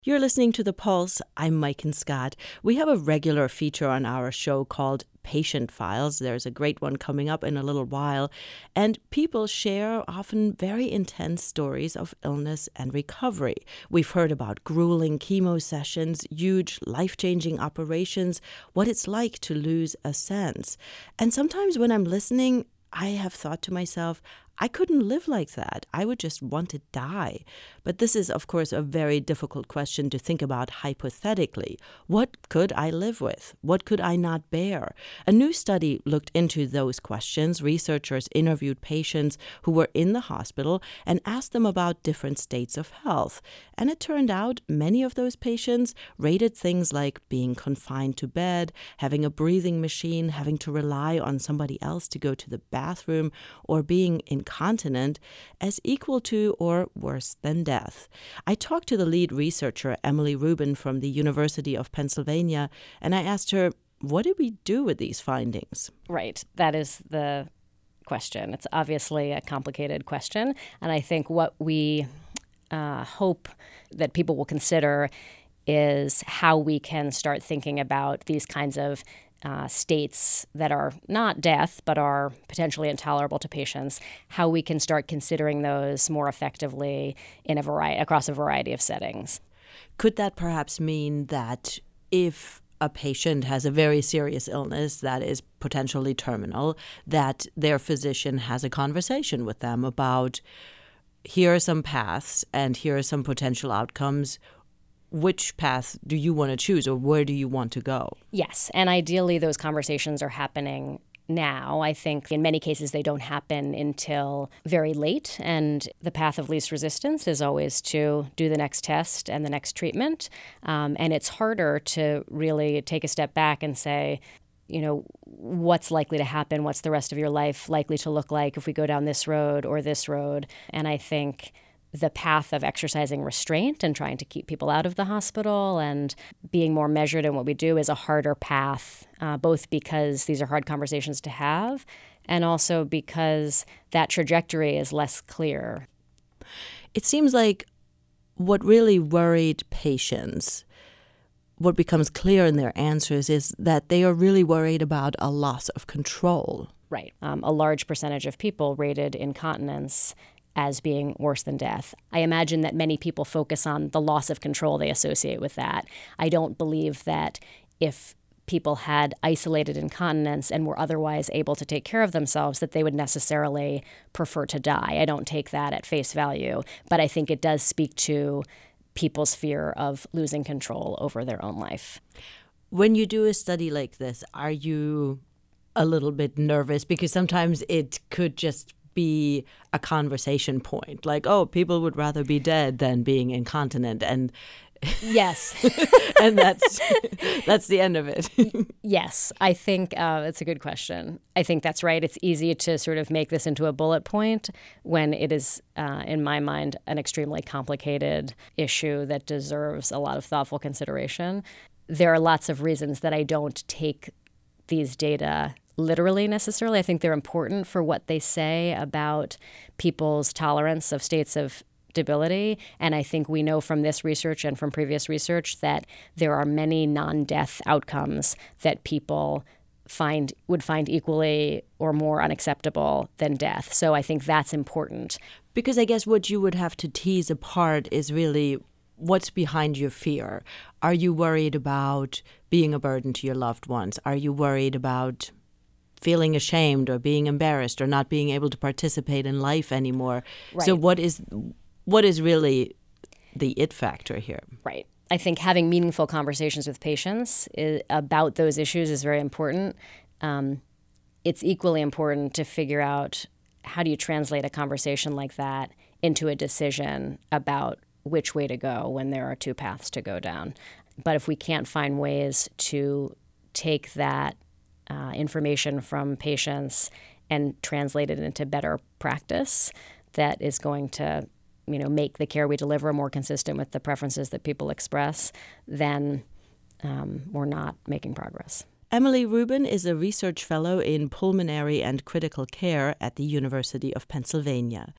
You're listening to The Pulse. I'm Maiken Scott. We have a regular feature on our show called Patient Files. There's a great one coming up in a little while. And people share often very intense stories of illness and recovery. We've heard about grueling chemo sessions, huge life-changing operations, what it's like to lose a sense. And sometimes when I'm listening, I have thought to myself, I couldn't live like that. I would just want to die. But this is, of course, a very difficult question to think about hypothetically. What could I live with? What could I not bear? A new study looked into those questions. Researchers interviewed patients who were in the hospital and asked them about different states of health. And it turned out many of those patients rated things like being confined to bed, having a breathing machine, having to rely on somebody else to go to the bathroom, or being incontinent as equal to or worse than death. I talked to the lead researcher, Emily Rubin from the University of Pennsylvania, and I asked her, what do we do with these findings? Right. That is the question. It's obviously a complicated question, and I think what we hope that people will consider is how we can start thinking about these kinds of states that are not death but are potentially intolerable to patients, how we can start considering those more effectively in across a variety of settings. Could that perhaps mean that if a patient has a very serious illness that is potentially terminal, that their physician has a conversation with them about, here are some paths and here are some potential outcomes. Which path do you want to choose, or where do you want to go? Yes, and ideally those conversations are happening now. I think in many cases they don't happen until very late, and the path of least resistance is always to do the next test and the next treatment. And it's harder to really take a step back and say, what's likely to happen? What's the rest of your life likely to look like if we go down this road or this road? And I think the path of exercising restraint and trying to keep people out of the hospital and being more measured in what we do is a harder path, both because these are hard conversations to have and also because that trajectory is less clear. It seems like what really worried patients, what becomes clear in their answers, is that they are really worried about a loss of control. Right. A large percentage of people rated incontinence as being worse than death. I imagine that many people focus on the loss of control they associate with that. I don't believe that if people had isolated incontinence and were otherwise able to take care of themselves, that they would necessarily prefer to die. I don't take that at face value, but I think it does speak to people's fear of losing control over their own life. When you do a study like this, are you a little bit nervous? Because sometimes it could just be a conversation point, like, oh, people would rather be dead than being incontinent, and yes, and that's the end of it. Yes, I think it's a good question. I think that's right. It's easy to sort of make this into a bullet point when it is, in my mind, an extremely complicated issue that deserves a lot of thoughtful consideration. There are lots of reasons that I don't take these data literally necessarily. I think they're important for what they say about people's tolerance of states of debility. And I think we know from this research and from previous research that there are many non-death outcomes that people would find equally or more unacceptable than death. So I think that's important. Because I guess what you would have to tease apart is really what's behind your fear. Are you worried about being a burden to your loved ones? Are you worried about feeling ashamed or being embarrassed or not being able to participate in life anymore? Right. So what is really the it factor here? Right. I think having meaningful conversations with patients about those issues is very important. It's equally important to figure out how do you translate a conversation like that into a decision about which way to go when there are two paths to go down. But if we can't find ways to take that information from patients and translate it into better practice that is going to, make the care we deliver more consistent with the preferences that people express, then we're not making progress. Emily Rubin is a research fellow in pulmonary and critical care at the University of Pennsylvania.